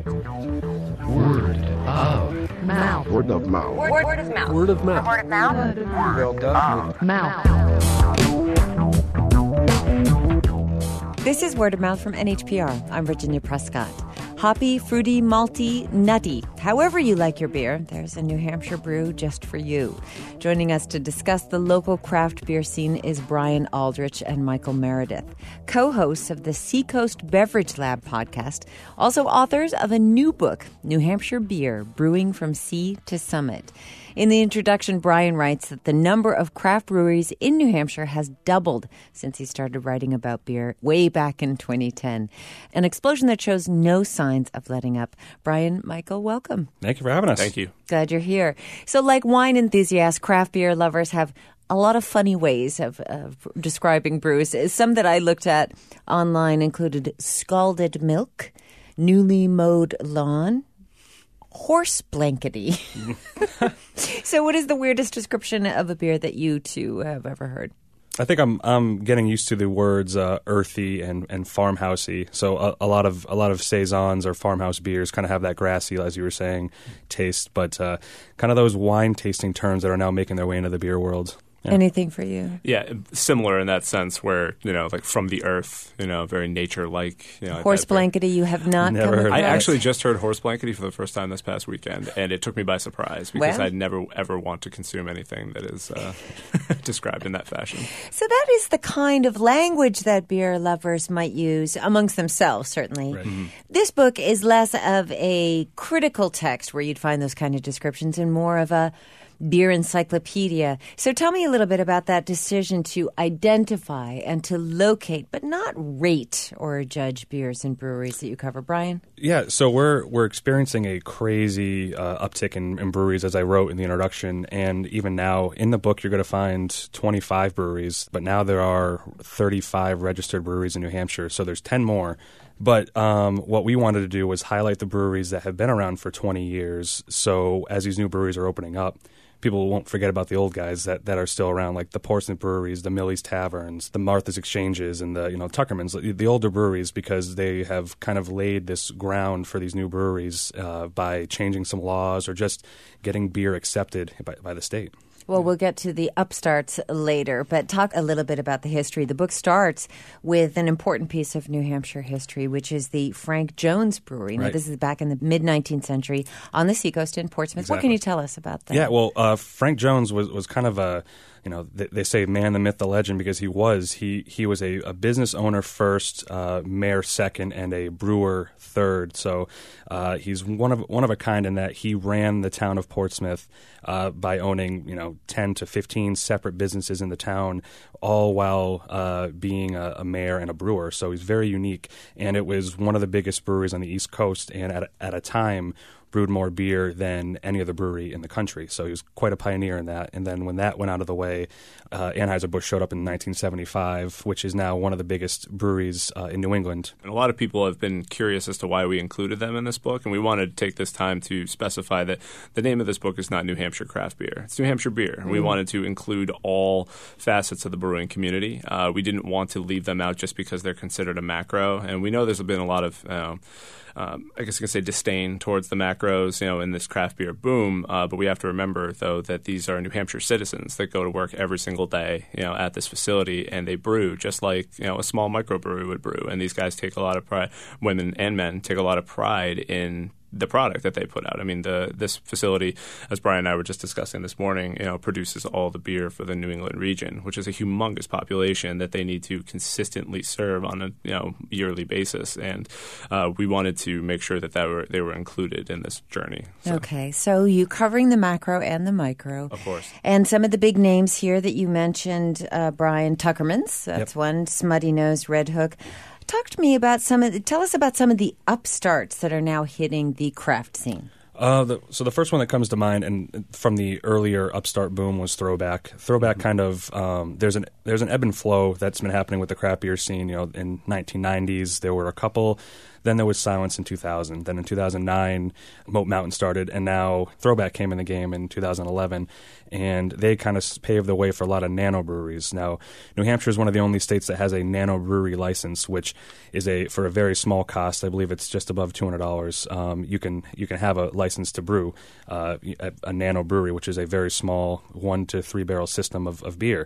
Word of mouth. Word of mouth. Word of mouth. Word of mouth. Word of mouth. Well done. Mouth. This is Word of Mouth from NHPR. I'm Virginia Prescott. Hoppy, fruity, malty, nutty. However you like your beer, there's a New Hampshire brew just for you. Joining us to discuss the local craft beer scene is Brian Aldrich and Michael Meredith, co-hosts of the Seacoast Beverage Lab podcast, also authors of a new book, New Hampshire Beer, Brewing from Sea to Summit. In the introduction, Brian writes that the number of craft breweries in New Hampshire has doubled since he started writing about beer way back in 2010. An explosion that shows no signs of letting up. Brian, Michael, welcome. Thank you for having us. Thank you. Glad you're here. So like wine enthusiasts, craft beer lovers have a lot of funny ways of describing brews. Some that I looked at online included scalded milk, newly mowed lawn, horse blankety. So what is the weirdest description of a beer that you two have ever heard? I think I'm getting used to the words earthy and farmhousey. So a lot of saisons or farmhouse beers kind of have that grassy, as you were saying, taste. But kind of those wine tasting terms that are now making their way into the beer world. Yeah. Anything for you? Yeah, similar in that sense where, like from the earth, very nature-like. Horse blankety you have not Never come heard across? I actually just heard horse blankety for the first time this past weekend, and it took me by surprise because Well. I'd never, ever want to consume anything that is described in that fashion. So that is the kind of language that beer lovers might use amongst themselves, certainly. Right. Mm-hmm. This book is less of a critical text where you'd find those kind of descriptions and more of a beer encyclopedia. So tell me a little bit about that decision to identify and to locate, but not rate or judge beers and breweries that you cover. Brian? Yeah, so we're experiencing a crazy uptick in breweries, as I wrote in the introduction, and even now in the book you're going to find 25 breweries, but now there are 35 registered breweries in New Hampshire, so there's 10 more. But what we wanted to do was highlight the breweries that have been around for 20 years, so as these new breweries are opening up, people won't forget about the old guys that are still around, like the Portsmouth Breweries, the Millie's Taverns, the Martha's Exchanges, and the Tuckerman's, the older breweries, because they have kind of laid this ground for these new breweries by changing some laws or just getting beer accepted by the state. Well, we'll get to the upstarts later, but talk a little bit about the history. The book starts with an important piece of New Hampshire history, which is the Frank Jones Brewery. Now, Right. this is back in the mid-19th century on the Seacoast in Portsmouth. Exactly. What can you tell us about that? Yeah, well, Frank Jones was kind of a, they say man, the myth, the legend, because he was a business owner first, mayor second, and a brewer third. So he's one of a kind in that he ran the town of Portsmouth by owning 10 to 15 separate businesses in the town, all while being a mayor and a brewer. So he's very unique, and it was one of the biggest breweries on the East Coast, and at a time brewed more beer than any other brewery in the country. So he was quite a pioneer in that. And then when that went out of the way, Anheuser-Busch showed up in 1975, which is now one of the biggest breweries in New England. And a lot of people have been curious as to why we included them in this book, and we wanted to take this time to specify that the name of this book is not New Hampshire Craft Beer. It's New Hampshire Beer. And we wanted to include all facets of the brewing community. We didn't want to leave them out just because they're considered a macro. And we know there's been a lot of I guess you could say disdain towards the macros, in this craft beer boom. But we have to remember, though, that these are New Hampshire citizens that go to work every single day, at this facility, and they brew just like, a small microbrewery would brew. And these guys take a lot of pride, women and men take a lot of pride in the product that they put out. I mean, this facility, as Brian and I were just discussing this morning, produces all the beer for the New England region, which is a humongous population that they need to consistently serve on a yearly basis. And we wanted to make sure that they were included in this journey. So. Okay, so you covering the macro and the micro. Of course. And some of the big names here that you mentioned, Brian, Tuckerman's, that's one, Smutty Nose, Red Hook. Tell us about some of the upstarts that are now hitting the craft scene. So the first one that comes to mind, and from the earlier upstart boom, was Throwback. Throwback kind of there's an ebb and flow that's been happening with the craft beer scene. In 1990s, there were a couple Then there was silence in 2000. Then in 2009, Moat Mountain started, and now Throwback came in the game in 2011, and they kind of paved the way for a lot of nano breweries. Now, New Hampshire is one of the only states that has a nano brewery license, which is for a very small cost. I believe it's just above $200. You can have a license to brew a nano brewery, which is a very small 1 to 3 barrel system of beer.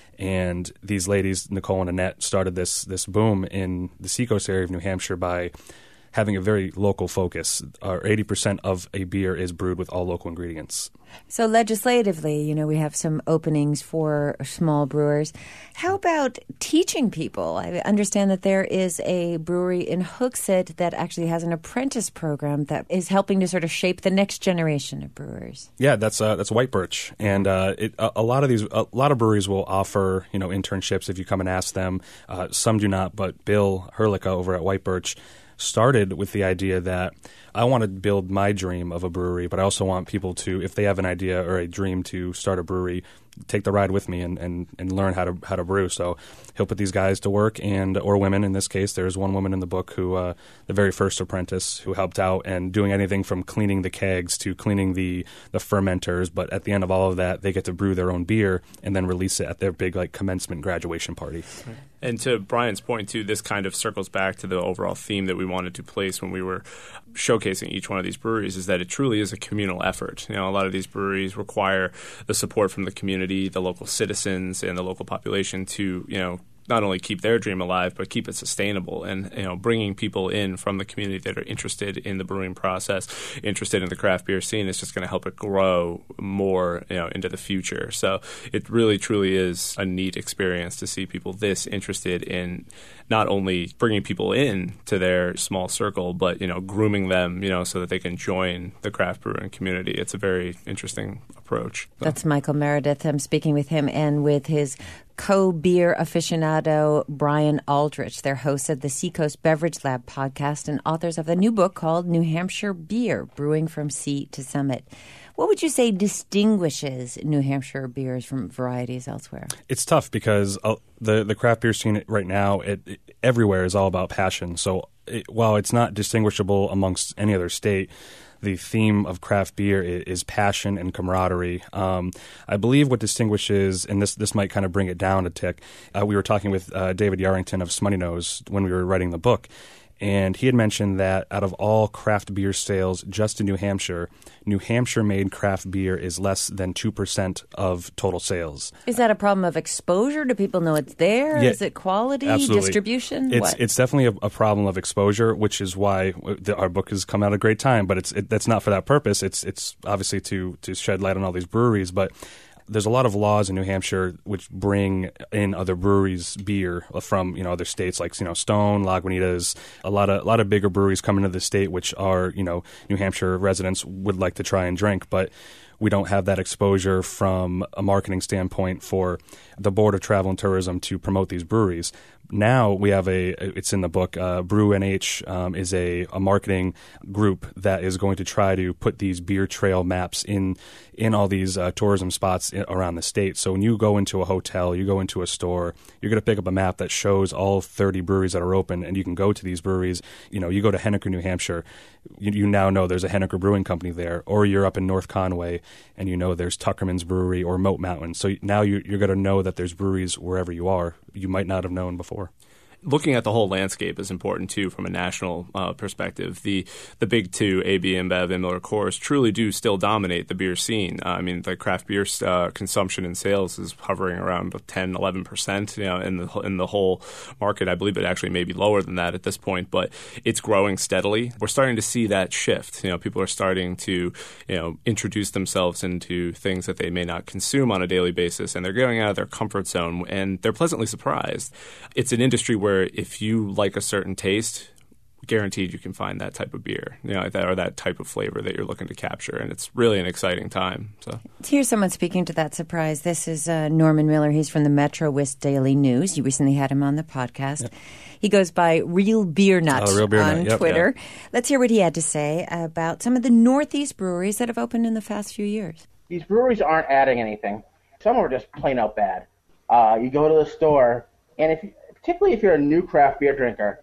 And these ladies, Nicole and Annette, started this boom in the Seacoast area of New Hampshire by having a very local focus. 80% of a beer is brewed with all local ingredients. So legislatively, we have some openings for small brewers. How about teaching people? I understand that there is a brewery in Hooksett that actually has an apprentice program that is helping to sort of shape the next generation of brewers. Yeah, that's White Birch, and a lot of breweries will offer internships if you come and ask them. Some do not, but Bill Herlicka over at White Birch started with the idea that I want to build my dream of a brewery, but I also want people to, if they have an idea or a dream to start a brewery, take the ride with me and learn how to brew. So he'll put these guys to work, or women in this case. There's one woman in the book who, the very first apprentice, who helped out and doing anything from cleaning the kegs to cleaning the fermenters. But at the end of all of that, they get to brew their own beer and then release it at their big commencement graduation party. Right. And to Brian's point, too, this kind of circles back to the overall theme that we wanted to place when we were showcasing each one of these breweries, is that it truly is a communal effort. A lot of these breweries require the support from the community, the local citizens, and the local population to, not only keep their dream alive, but keep it sustainable. And, bringing people in from the community that are interested in the brewing process, interested in the craft beer scene, is just going to help it grow more, into the future. So it really, truly is a neat experience to see people this interested in not only bringing people in to their small circle, but, grooming them, so that they can join the craft brewing community. It's a very interesting approach. That's Michael Meredith. I'm speaking with him and with his co-beer aficionado Brian Aldrich. They're hosts of the Seacoast Beverage Lab podcast and authors of the new book called New Hampshire Beer, Brewing from Sea to Summit. What would you say distinguishes New Hampshire beers from varieties elsewhere? It's tough because the craft beer scene right now, everywhere is all about passion. So while it's not distinguishable amongst any other state, the theme of craft beer is passion and camaraderie. I believe what distinguishes, and this might kind of bring it down a tick, we were talking with David Yarrington of Smutty Nose when we were writing the book, and he had mentioned that out of all craft beer sales just in New Hampshire-made craft beer is less than 2% of total sales. Is that a problem of exposure? Do people know it's there? Yeah, is it quality, absolutely. distribution? It's definitely a problem of exposure, which is why our book has come out at a great time. But that's not for that purpose. It's obviously to shed light on all these breweries, but there's a lot of laws in New Hampshire which bring in other breweries' beer from other states like Stone, Lagunitas, a lot of bigger breweries come into the state which are New Hampshire residents would like to try and drink, but we don't have that exposure from a marketing standpoint for the Board of Travel and Tourism to promote these breweries. Now we have it's in the book, Brew NH is a marketing group that is going to try to put these beer trail maps in all these tourism spots around the state. So when you go into a hotel, you go into a store, you're going to pick up a map that shows all 30 breweries that are open, and you can go to these breweries. You go to Henniker, New Hampshire, you now know there's a Henniker Brewing Company there, or you're up in North Conway, and there's Tuckerman's Brewery or Moat Mountain. So now you're going to know that there's breweries wherever you are you might not have known before. Looking at the whole landscape is important, too, from a national perspective. The big two, AB InBev and Miller Coors, truly do still dominate the beer scene. The craft beer consumption and sales is hovering around 10, 11%, in the whole market. I believe it actually may be lower than that at this point, but it's growing steadily. We're starting to see that shift. People are starting to, introduce themselves into things that they may not consume on a daily basis, and they're going out of their comfort zone, and they're pleasantly surprised. It's an industry where if you like a certain taste, guaranteed you can find that type of beer, or that type of flavor that you're looking to capture, and it's really an exciting time. So here's someone speaking to that surprise. This is Norman Miller. He's from the Metro West Daily News. You recently had him on the podcast. Yep. He goes by Real Beer Nut on Twitter. Yep. Let's hear what he had to say about some of the Northeast breweries that have opened in the past few years. These breweries aren't adding anything. Some are just plain out bad. You go to the store, and particularly if you're a new craft beer drinker,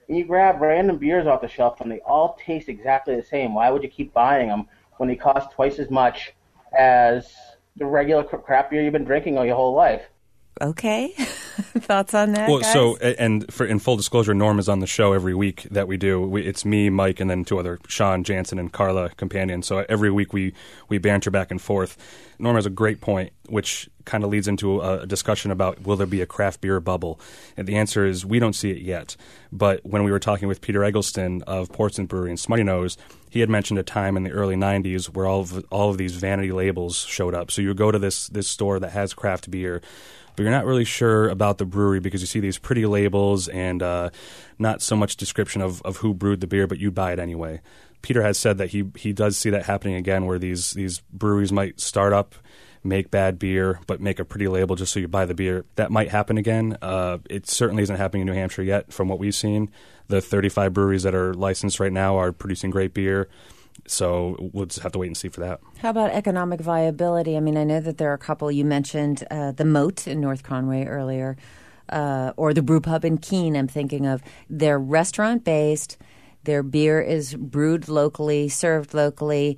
And you grab random beers off the shelf, and they all taste exactly the same. Why would you keep buying them when they cost twice as much as the regular craft beer you've been drinking all your whole life? Okay. Thoughts on that, Well, guys? so, and in full disclosure, Norm is on the show every week that we do. It's me, Mike, and then two other, Sean, Jansen, and Carla, companion. So every week we banter back and forth. Norm has a great point, which kind of leads into a discussion about will there be a craft beer bubble? And the answer is we don't see it yet. But when we were talking with Peter Eggleston of Portsmouth Brewery and Smutty Nose, he had mentioned a time in the early 90s where all of these vanity labels showed up. So you would go to this store that has craft beer, but you're not really sure about the brewery because you see these pretty labels and not so much description of who brewed the beer, but you buy it anyway. Peter has said that he does see that happening again, where these breweries might start up, make bad beer, but make a pretty label just so you buy the beer. That might happen again. It certainly isn't happening in New Hampshire yet from what we've seen. The 35 breweries that are licensed right now are producing great beer. So we'll just have to wait and see for that. How about economic viability? I mean, I know that there are a couple. You mentioned the Moat in North Conway earlier, or the Brew Pub in Keene, I'm thinking of. They're restaurant-based. Their beer is brewed locally, served locally.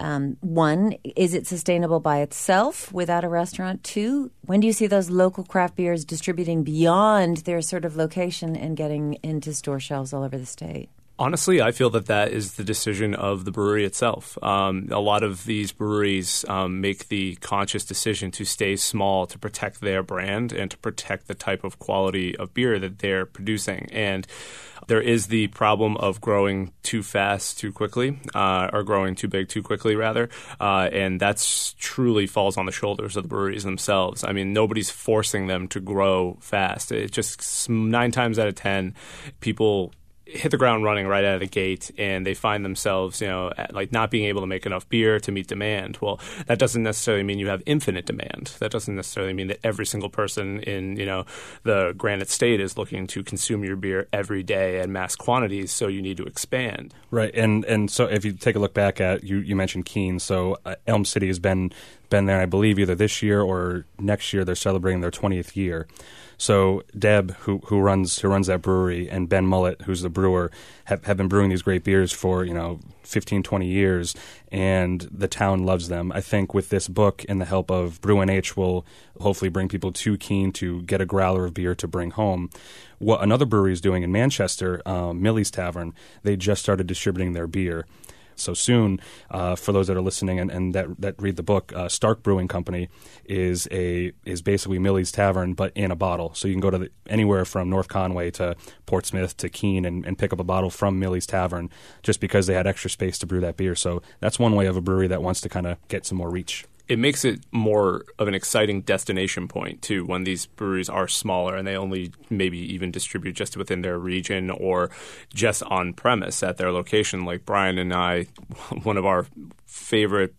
One, is it sustainable by itself without a restaurant? Two, when do you see those local craft beers distributing beyond their sort of location and getting into store shelves all over the state? Honestly, I feel that is the decision of the brewery itself. A lot of these breweries make the conscious decision to stay small to protect their brand and to protect the type of quality of beer that they're producing. And there is the problem of growing too fast too quickly, or growing too big too quickly, rather. And that's truly falls on the shoulders of the breweries themselves. I mean, nobody's forcing them to grow fast. It just 9 times out of 10, people hit the ground running right out of the gate, and they find themselves, like not being able to make enough beer to meet demand. Well, that doesn't necessarily mean you have infinite demand. That doesn't necessarily mean that every single person in, the Granite State is looking to consume your beer every day in mass quantities, so you need to expand. Right, and so if you take a look back at, you mentioned Keene, so Elm City has been there, I believe, either this year or next year. They're celebrating their 20th year. So Deb, who runs that brewery, and Ben Mullet, who's the brewer, have been brewing these great beers for 15, 20 years, and the town loves them. I think with this book and the help of Brew NH will hopefully bring people to Keene to get a growler of beer to bring home. What another brewery is doing in Manchester, Millie's Tavern, they just started distributing their beer. So soon, for those that are listening and that read the book, Stark Brewing Company is basically Millie's Tavern, but in a bottle. So you can go to anywhere from North Conway to Portsmouth to Keene and pick up a bottle from Millie's Tavern just because they had extra space to brew that beer. So that's one way of a brewery that wants to kind of get some more reach. It makes it more of an exciting destination point, too, when these breweries are smaller and they only maybe even distribute just within their region or just on premise at their location. Like Brian and I, one of our favorite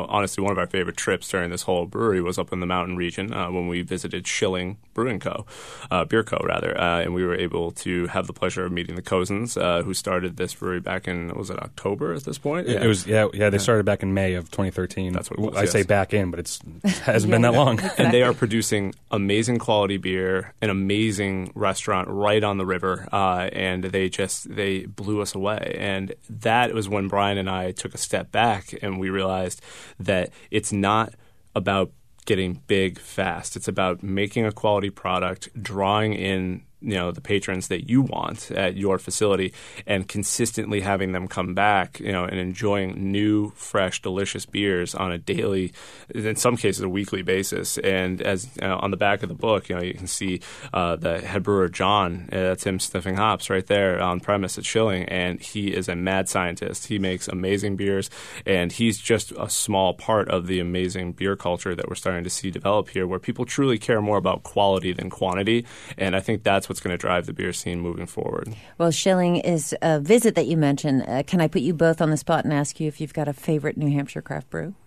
trips during this whole brewery was up in the mountain region when we visited Schilling Brewing Co., Beer Co. rather, and we were able to have the pleasure of meeting the Cozens, who started this brewery back in, was it October at this point? Yeah. It was, they started back in May of 2013. That's what it was, I say back in, but it hasn't been that long. Exactly. And they are producing amazing quality beer, an amazing restaurant right on the river, and they blew us away. And that was when Brian and I took a step back and we realized that it's not about getting big fast. It's about making a quality product, drawing in the patrons that you want at your facility, and consistently having them come back, and enjoying new, fresh, delicious beers on a daily, in some cases a weekly basis. And as on the back of the book, you can see the head brewer John. That's him sniffing hops right there on premise at Schilling, and he is a mad scientist. He makes amazing beers, and he's just a small part of the amazing beer culture that we're starting to see develop here, where people truly care more about quality than quantity. And I think that's what's going to drive the beer scene moving forward. Well, Schilling is a visit that you mentioned. Can I put you both on the spot and ask you if you've got a favorite New Hampshire craft brew?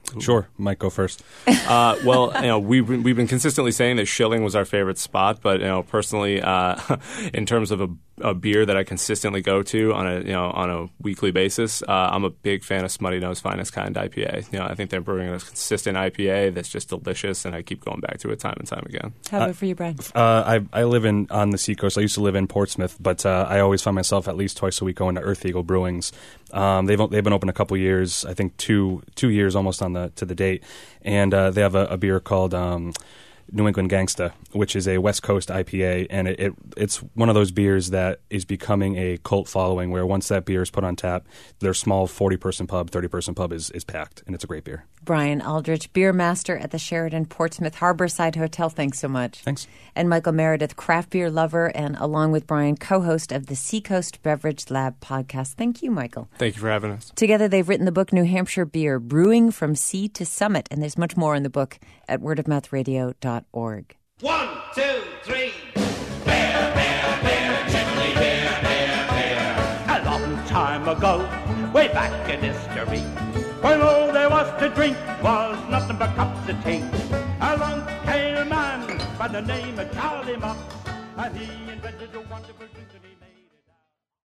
Sure, Mike, go first. Well, we've been consistently saying that Schilling was our favorite spot, but personally, in terms of a beer that I consistently go to on a weekly basis, I'm a big fan of Smutty Nose Finest Kind IPA. I think they're brewing a consistent IPA that's just delicious, and I keep going back to it time and time again. How about for you, Brian? I live on the seacoast. I used to live in Portsmouth, but I always find myself at least twice a week going to Earth Eagle Brewings. They've been open a couple years, I think 2 years almost to the date, and they have a beer called New England Gangsta, which is a West Coast IPA, and it's one of those beers that is becoming a cult following, where once that beer is put on tap, their small 40-person pub, 30-person pub is packed, and it's a great beer. Brian Aldrich, beer master at the Sheraton Portsmouth Harborside Hotel. Thanks so much. Thanks. And Michael Meredith, craft beer lover, and along with Brian, co-host of the Seacoast Beverage Lab podcast. Thank you, Michael. Thank you for having us. Together, they've written the book New Hampshire Beer, Brewing from Sea to Summit, and there's much more in the book at wordofmouthradio.org. 1, 2, 3. Beer, beer, beer, gently beer, beer, beer. A long time ago, way back in history, when all there was to drink was nothing but cups of tea. Along came a man by the name of Charlie Mops, and he invented a wonderful drink.